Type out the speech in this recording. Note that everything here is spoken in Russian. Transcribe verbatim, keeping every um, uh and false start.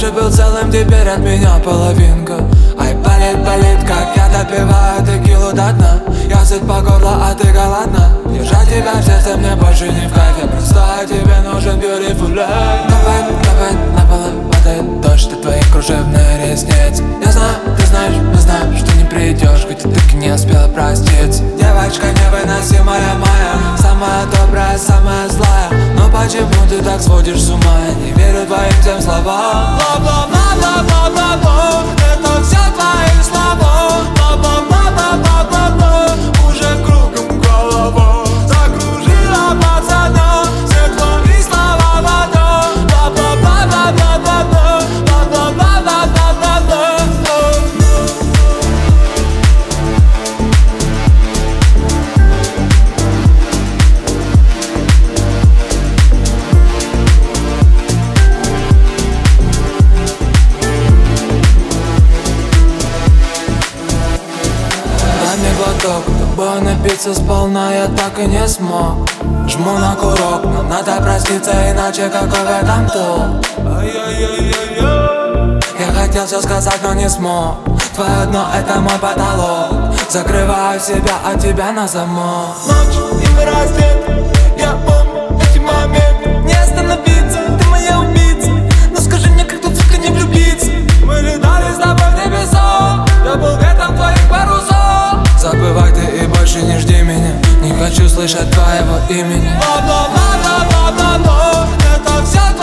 Раньше был целым, теперь от меня половинка. Ай, болит, болит, как я допиваю текилу до дна. Я сыт по горло, а ты голодна. Держать тебя в сердце мне больше не в кайф. Я просто тебе нужен beautiful life. Давай, давай, на полу падает дождь от твоих кружевных ресниц. Я знаю, ты знаешь, мы знаем, что не придешь, хоть и ты не успела проститься. Девочка невыносимая моя, самая добрая, самая злая. Но почему ты так сводишь с ума? Я не верю твоим тем словам. Бла-бла-бла-бла-бла-бла, это все твои слова. Бла-бла-бла-бла-бла-бла, уже кругом голова закружила пацана. Все твои слова вода. Бла-бла-бла-бла-бла-бла, бла-бла-бла-бла-бла-бла. Глоток, тобой напиться сполна я так и не смог. Жму на курок, но надо проститься, иначе какой в этом толк? Я хотел все сказать, но не смог. Твое дно — это мой потолок. Закрываю себя от тебя на замок. Ночь, и мы раздеты, я помню эти моменты. Не остановиться, ты моя убийца. Но скажи мне, как тут, сука, не влюбиться? Мы летали с тобой в небеса, я был ветром твоих парусов. Забывай ты и больше не жди меня. Не хочу слышать твоего имени. Бла-бла-бла-бла-бла-бла, это все твои